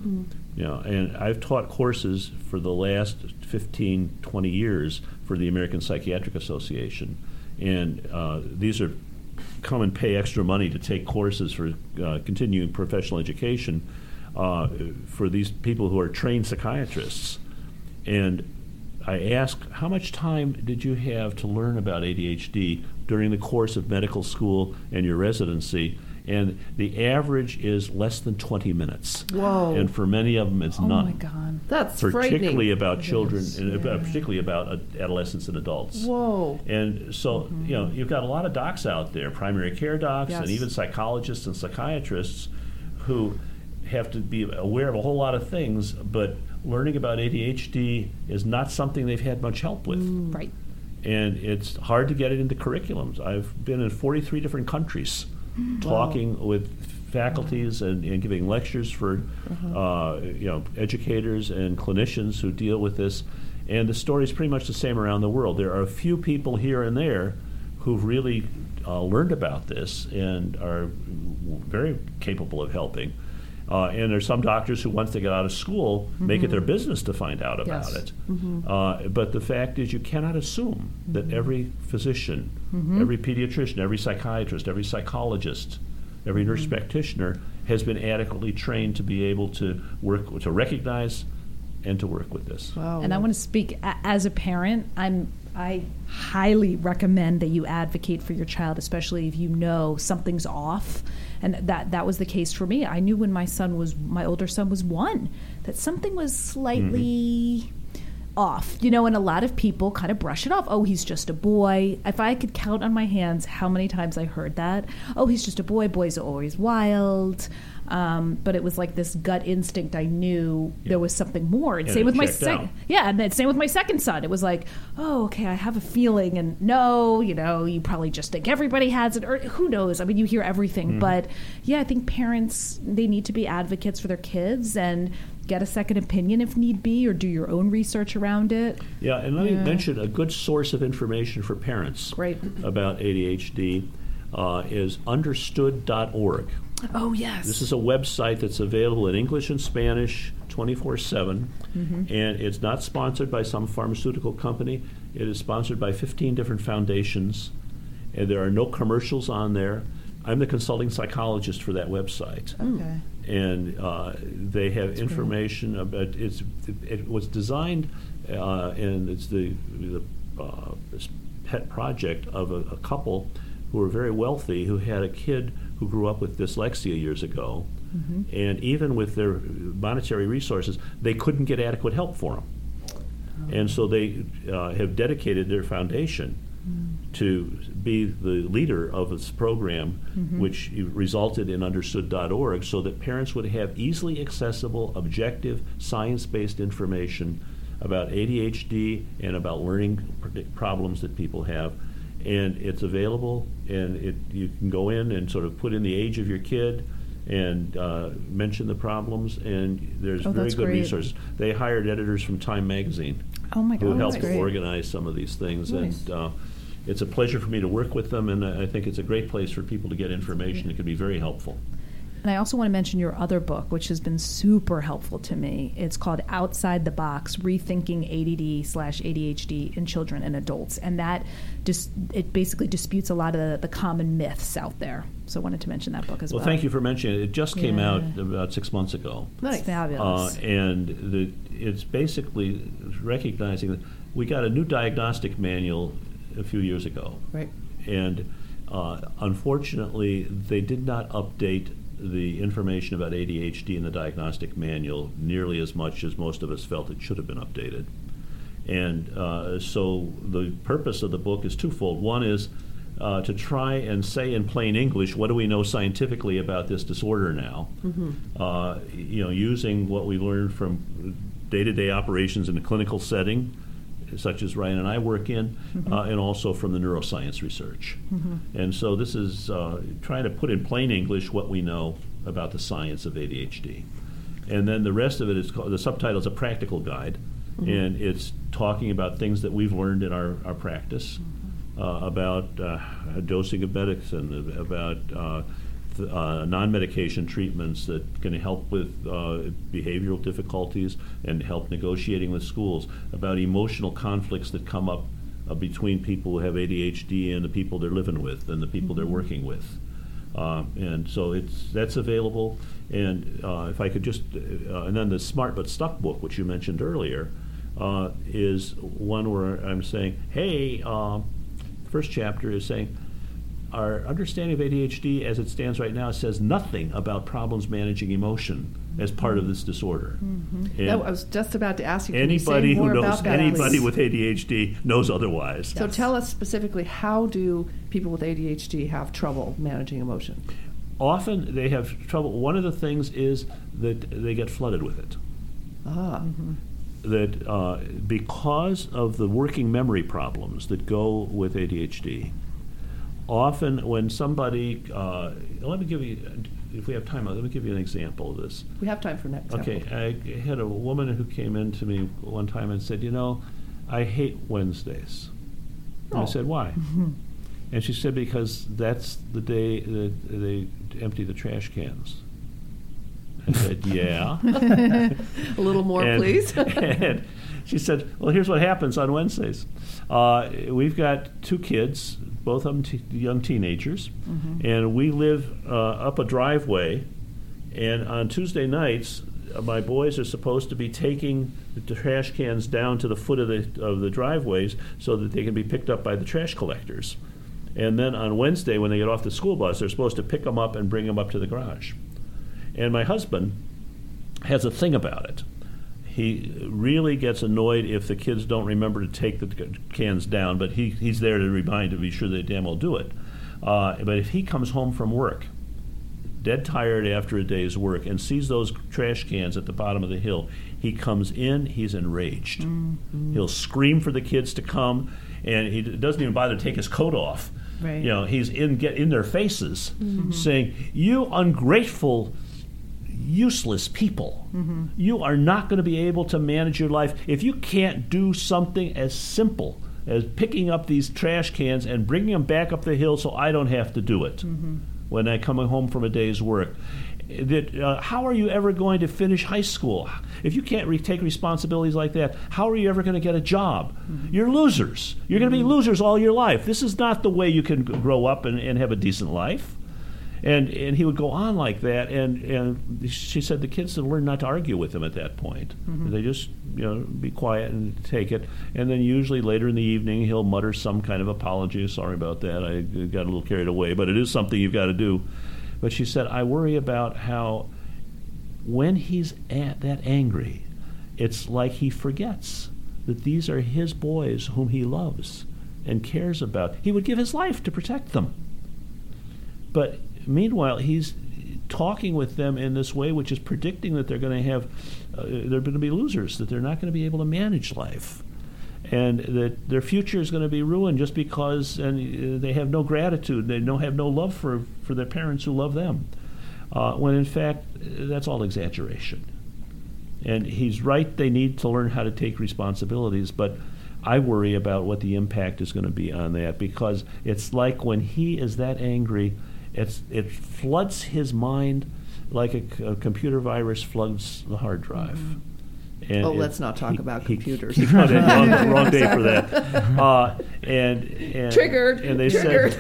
[SPEAKER 5] And I've taught courses for the last 15, 20 years for the American Psychiatric Association, and these are come and pay extra money to take courses for continuing professional education for these people who are trained psychiatrists. And I asked, how much time did you have to learn about ADHD during the course of medical school and your residency? And the average is less than 20 minutes.
[SPEAKER 3] Whoa.
[SPEAKER 5] And for many of them, it's none.
[SPEAKER 4] Oh, my God.
[SPEAKER 3] That's
[SPEAKER 5] particularly
[SPEAKER 3] frightening.
[SPEAKER 5] About children, and particularly about adolescents and adults.
[SPEAKER 3] Whoa.
[SPEAKER 5] And so, you've got a lot of docs out there, primary care docs, and even psychologists and psychiatrists who have to be aware of a whole lot of things, but learning about ADHD is not something they've had much help with.
[SPEAKER 4] Right.
[SPEAKER 5] And it's hard to get it into curriculums. I've been in 43 different countries talking with faculties and giving lectures for educators and clinicians who deal with this. And the story is pretty much the same around the world. There are a few people here and there who've really learned about this and are very capable of helping. And there's some doctors who, once they get out of school, make it their business to find out about it. But the fact is, you cannot assume that every physician, every pediatrician, every psychiatrist, every psychologist, every nurse practitioner has been adequately trained to be able to work, to recognize and to work with this.
[SPEAKER 3] Wow.
[SPEAKER 4] And I want to speak as a parent. I highly recommend that you advocate for your child, especially if you know something's off. And that was the case for me. I knew when my older son was 1, that something was slightly off, and a lot of people kind of brush it off. Oh, he's just a boy. If I could count on my hands how many times I heard that. Oh, he's just a boy. Boys are always wild. But it was like this gut instinct. I knew there was something more. And same with my second. Yeah, and then same with my second son. It was like, oh, okay, I have a feeling, and no, you probably just think everybody has it, or who knows? I mean, you hear everything, but yeah, I think parents, they need to be advocates for their kids and get a second opinion if need be, or do your own research around it.
[SPEAKER 5] Yeah, and let me mention a good source of information for parents about ADHD is understood.org.
[SPEAKER 4] Oh, yes.
[SPEAKER 5] This is a website that's available in English and Spanish 24/7, and it's not sponsored by some pharmaceutical company. It is sponsored by 15 different foundations, and there are no commercials on there. I'm the consulting psychologist for that website.
[SPEAKER 4] Okay.
[SPEAKER 5] And they have information about it was designed, and it's the pet project of a couple who were very wealthy, who had a kid who grew up with dyslexia years ago, and even with their monetary resources, they couldn't get adequate help for him. And so they have dedicated their foundation to be the leader of this program, which resulted in understood.org, so that parents would have easily accessible, objective, science-based information about ADHD and about learning problems that people have. And it's available, and you can go in and sort of put in the age of your kid and mention the problems, and there's very
[SPEAKER 4] that's
[SPEAKER 5] good
[SPEAKER 4] great.
[SPEAKER 5] resources. They hired editors from Time Magazine
[SPEAKER 4] Oh my God,
[SPEAKER 5] who
[SPEAKER 4] that's
[SPEAKER 5] helped
[SPEAKER 4] great.
[SPEAKER 5] organize some of these things,
[SPEAKER 3] Nice.
[SPEAKER 5] and it's a pleasure for me to work with them, and I think it's a great place for people to get information. It can be very helpful.
[SPEAKER 4] And I also want to mention your other book, which has been super helpful to me. It's called Outside the Box, Rethinking ADD/ADHD in Children and Adults. And that it basically disputes a lot of the common myths out there. So I wanted to mention that book as well.
[SPEAKER 5] Well, thank you for mentioning it. It just came
[SPEAKER 4] Yeah.
[SPEAKER 5] out about 6 months ago.
[SPEAKER 3] Nice.
[SPEAKER 4] It's fabulous.
[SPEAKER 5] And it's basically recognizing that we got a new diagnostic manual a few years ago.
[SPEAKER 3] Right.
[SPEAKER 5] And unfortunately, they did not update the information about ADHD in the diagnostic manual nearly as much as most of us felt it should have been updated. And so the purpose of the book is twofold. One is to try and say in plain English, what do we know scientifically about this disorder now? Using what we learned from day-to-day operations in a clinical setting, such as Ryan and I work in, and also from the neuroscience research. And so this is trying to put in plain English what we know about the science of ADHD. And then the rest of it is the subtitle is a practical guide, and it's talking about things that we've learned in our practice, about dosing of medicine, about non-medication treatments that can help with behavioral difficulties and help negotiating with schools, about emotional conflicts that come up between people who have ADHD and the people they're living with and the people they're working with. And so that's available. And if I could just, and then the Smart But Stuck book, which you mentioned earlier, is one where I'm saying, hey, first chapter is saying, our understanding of ADHD as it stands right now says nothing about problems managing emotion as part of this disorder. And
[SPEAKER 3] I was just about to ask you, can you say
[SPEAKER 5] anybody who
[SPEAKER 3] more
[SPEAKER 5] knows
[SPEAKER 3] about that,
[SPEAKER 5] anybody
[SPEAKER 3] please?
[SPEAKER 5] with ADHD knows otherwise.
[SPEAKER 3] So tell us specifically, how do people with ADHD have trouble managing emotion?
[SPEAKER 5] Often they have trouble. One of the things is that they get flooded with it. That because of the working memory problems that go with ADHD, often when somebody, let me give you, if we have time, let me give you an example of this.
[SPEAKER 3] We have time for next.
[SPEAKER 5] Okay, I had a woman who came in to me one time and said, I hate Wednesdays. And I said, why? And she said, because that's the day that they empty the trash cans. I said, yeah.
[SPEAKER 3] A little more, please.
[SPEAKER 5] And she said, well, here's what happens on Wednesdays. We've got two kids, both of them young teenagers, and we live up a driveway, and on Tuesday nights, my boys are supposed to be taking the trash cans down to the foot of the driveways so that they can be picked up by the trash collectors. And then on Wednesday, when they get off the school bus, they're supposed to pick them up and bring them up to the garage. And my husband has a thing about it. He really gets annoyed if the kids don't remember to take the cans down, but he's there to remind to be sure they damn well do it. But if he comes home from work, dead tired after a day's work, and sees those trash cans at the bottom of the hill, he comes in, he's enraged. He'll scream for the kids to come, and he doesn't even bother to take his coat off.
[SPEAKER 4] Right.
[SPEAKER 5] He's in their faces saying, you ungrateful, useless people. You are not going to be able to manage your life if you can't do something as simple as picking up these trash cans and bringing them back up the hill so I don't have to do it when I come home from a day's work. How are you ever going to finish high school? If you can't take responsibilities like that, how are you ever going to get a job? You're losers. You're going to be losers all your life. This is not the way you can grow up and have a decent life. And he would go on like that, and she said the kids had learned not to argue with him at that point. They just be quiet and take it. And then usually later in the evening he'll mutter some kind of apology. Sorry about that, I got a little carried away, but it is something you've got to do. But she said, I worry about how when he's that angry, it's like he forgets that these are his boys whom he loves and cares about. He would give his life to protect them. But meanwhile, he's talking with them in this way, which is predicting that they're going to be losers, that they're not going to be able to manage life, and that their future is going to be ruined just because they have no gratitude, they have no love for their parents who love them. when in fact that's all exaggeration. And he's right, they need to learn how to take responsibilities, but I worry about what the impact is going to be on that, because it's like when he is that angry, it floods his mind like a computer virus floods the hard drive. And
[SPEAKER 3] let's not talk about computers.
[SPEAKER 5] Wrong day for that. And
[SPEAKER 3] triggered.
[SPEAKER 5] And they said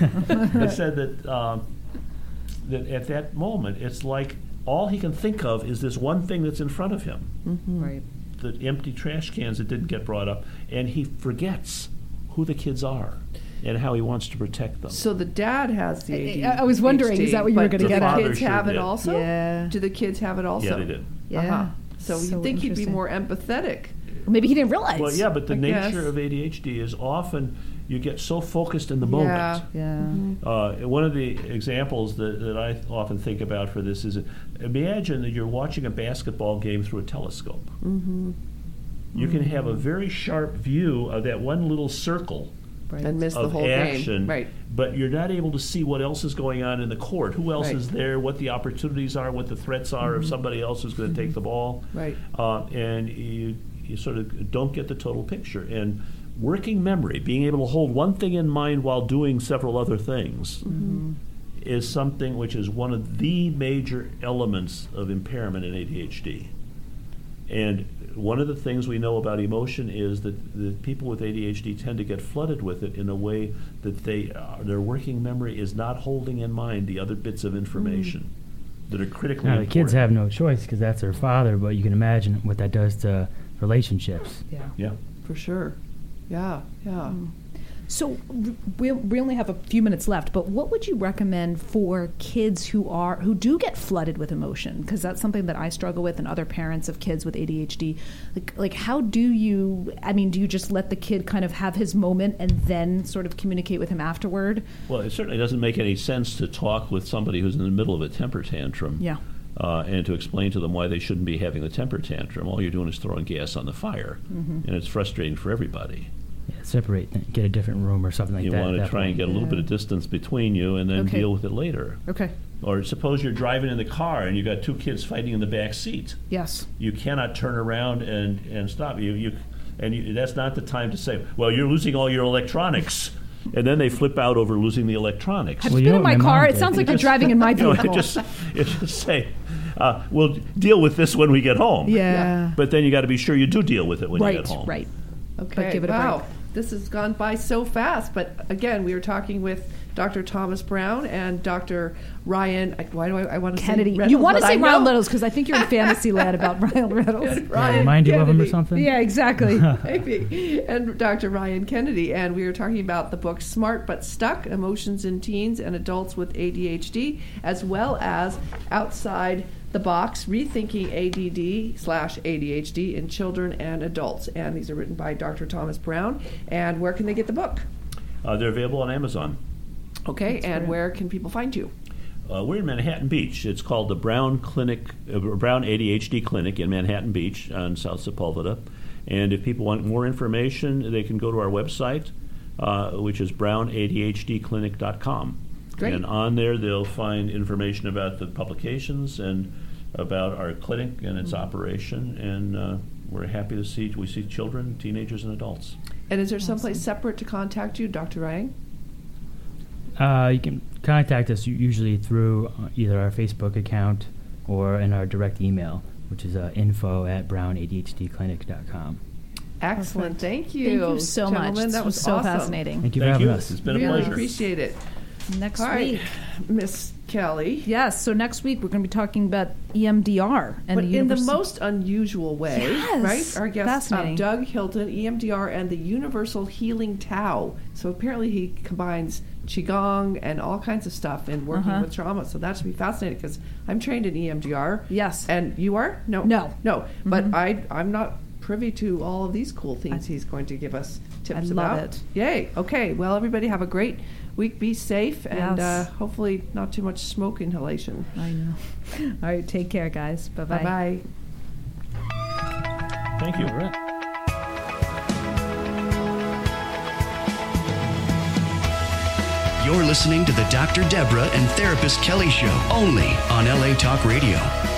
[SPEAKER 5] that that at that moment, it's like all he can think of is this one thing that's in front of him.
[SPEAKER 4] Mm-hmm. Right.
[SPEAKER 5] The empty trash cans that didn't get brought up, and he forgets who the kids are and how he wants to protect them.
[SPEAKER 3] So the dad has the ADHD.
[SPEAKER 4] I was wondering, is that what you were going to get at?
[SPEAKER 3] Do the kids have it also?
[SPEAKER 4] Yeah.
[SPEAKER 3] Do the kids have it also?
[SPEAKER 5] Yeah, they did.
[SPEAKER 4] Yeah.
[SPEAKER 3] Uh-huh. So you'd think he'd be more empathetic.
[SPEAKER 4] Maybe he didn't realize.
[SPEAKER 5] Well, yeah, but the nature
[SPEAKER 3] guess.
[SPEAKER 5] of ADHD is often you get so focused in the moment.
[SPEAKER 4] Yeah.
[SPEAKER 3] Mm-hmm.
[SPEAKER 5] One of the examples that I often think about for this is, imagine that you're watching a basketball game through a telescope.
[SPEAKER 3] Mm-hmm.
[SPEAKER 5] You can have a very sharp view of that one little circle
[SPEAKER 3] And miss the
[SPEAKER 5] of
[SPEAKER 3] whole
[SPEAKER 5] action,
[SPEAKER 3] game. Right.
[SPEAKER 5] but you're not able to see what else is going on in the court, who else
[SPEAKER 3] Right.
[SPEAKER 5] is there, what the opportunities are, what the threats are of somebody else who's going to take the ball.
[SPEAKER 3] Right.
[SPEAKER 5] And you sort of don't get the total picture. And working memory, being able to hold one thing in mind while doing several other things, is something which is one of the major elements of impairment in ADHD. And one of the things we know about emotion is that the people with ADHD tend to get flooded with it in a way that their working memory is not holding in mind the other bits of information that are critically
[SPEAKER 6] Now, the
[SPEAKER 5] important.
[SPEAKER 6] kids have no choice because that's their father, but you can imagine what that does to relationships.
[SPEAKER 5] Yeah.
[SPEAKER 3] For sure. Yeah.
[SPEAKER 4] So we only have a few minutes left, but what would you recommend for kids who do get flooded with emotion? Because that's something that I struggle with, and other parents of kids with ADHD. Like how do you just let the kid kind of have his moment and then sort of communicate with him afterward?
[SPEAKER 5] Well, it certainly doesn't make any sense to talk with somebody who's in the middle of a temper tantrum.
[SPEAKER 4] Yeah.
[SPEAKER 5] And to explain to them why they shouldn't be having the temper tantrum. All you're doing is throwing gas on the fire, and it's frustrating for everybody.
[SPEAKER 6] Yeah, separate, get a different room or something like
[SPEAKER 5] You
[SPEAKER 6] that.
[SPEAKER 5] want to try and get a little bit of distance between you and then
[SPEAKER 4] Okay.
[SPEAKER 5] deal with it later.
[SPEAKER 4] Okay.
[SPEAKER 5] Or suppose you're driving in the car and you've got two kids fighting in the back seat.
[SPEAKER 4] Yes.
[SPEAKER 5] You cannot turn around and stop. That's not the time to say, well, you're losing all your electronics. And then they flip out over losing the electronics.
[SPEAKER 4] Have you been in my car? It sounds like you're driving in my vehicle.
[SPEAKER 5] Just say, we'll deal with this when we get home.
[SPEAKER 4] Yeah.
[SPEAKER 5] But then you got to be sure you do deal with it when you get home.
[SPEAKER 4] Right.
[SPEAKER 3] Okay.
[SPEAKER 4] But give it a
[SPEAKER 3] wow.
[SPEAKER 4] break.
[SPEAKER 3] This has gone by so fast. But again, we were talking with Dr. Thomas Brown and Dr. Ryan. Why do I want to
[SPEAKER 4] Kennedy.
[SPEAKER 3] say Reynolds?
[SPEAKER 4] You want to
[SPEAKER 3] but
[SPEAKER 4] say
[SPEAKER 3] I know-
[SPEAKER 4] Ryan Reynolds because I think you're in fantasy land about Ryan Reynolds.
[SPEAKER 3] Ryan
[SPEAKER 6] remind you of him or
[SPEAKER 3] Kennedy.
[SPEAKER 6] something?
[SPEAKER 4] Yeah, exactly.
[SPEAKER 3] Maybe. And Dr. Ryan Kennedy. And we were talking about the book Smart But Stuck, Emotions in Teens and Adults with ADHD, as well as Outside the Box, Rethinking ADD/ADHD in Children and Adults. And these are written by Dr. Thomas Brown. And where can they get the book?
[SPEAKER 5] They're available on Amazon.
[SPEAKER 3] Okay, and where can people find you?
[SPEAKER 5] We're in Manhattan Beach. It's called the Brown ADHD Clinic in Manhattan Beach on South Sepulveda. And if people want more information, they can go to our website, which is brownadhdclinic.com.
[SPEAKER 3] Great.
[SPEAKER 5] And on there, they'll find information about the publications and about our clinic and its operation. And we're happy to see children, teenagers, and adults.
[SPEAKER 3] And is there someplace separate to contact you, Dr. Ryan?
[SPEAKER 6] You can contact us usually through either our Facebook account or in our direct email, which is info@brownadhdclinic.com.
[SPEAKER 3] Excellent. Thank you.
[SPEAKER 4] Thank you so much.
[SPEAKER 3] Gentlemen,
[SPEAKER 4] This
[SPEAKER 3] that was
[SPEAKER 4] so
[SPEAKER 3] awesome.
[SPEAKER 4] fascinating.
[SPEAKER 6] Thank you for
[SPEAKER 5] Thank
[SPEAKER 6] having
[SPEAKER 5] you.
[SPEAKER 6] us.
[SPEAKER 5] It's been a
[SPEAKER 3] Really
[SPEAKER 5] pleasure.
[SPEAKER 3] appreciate it.
[SPEAKER 4] Next
[SPEAKER 3] All right,
[SPEAKER 4] week.
[SPEAKER 3] Miss Kelly.
[SPEAKER 4] Yes, so next week we're going to be talking about EMDR. And
[SPEAKER 3] But in the most unusual way,
[SPEAKER 4] Yes.
[SPEAKER 3] right? Our guest,
[SPEAKER 4] Fascinating.
[SPEAKER 3] Doug Hilton, EMDR and the Universal Healing Tao. So apparently he combines Qigong and all kinds of stuff in working with trauma. So that should be fascinating because I'm trained in EMDR.
[SPEAKER 4] Yes.
[SPEAKER 3] And you are? No.
[SPEAKER 4] No.
[SPEAKER 3] But I'm not privy to all of these cool things he's going to give us tips
[SPEAKER 4] I love
[SPEAKER 3] about.
[SPEAKER 4] it.
[SPEAKER 3] Yay. Okay. Well, everybody have a great week. Be safe and
[SPEAKER 4] Yes.
[SPEAKER 3] hopefully not too much smoke inhalation.
[SPEAKER 4] I know. All right, take care, guys. Bye-bye.
[SPEAKER 3] Bye-bye.
[SPEAKER 5] Thank you.
[SPEAKER 2] You're listening to the Dr. Deborah and Therapist Kelly Show, only on LA Talk Radio.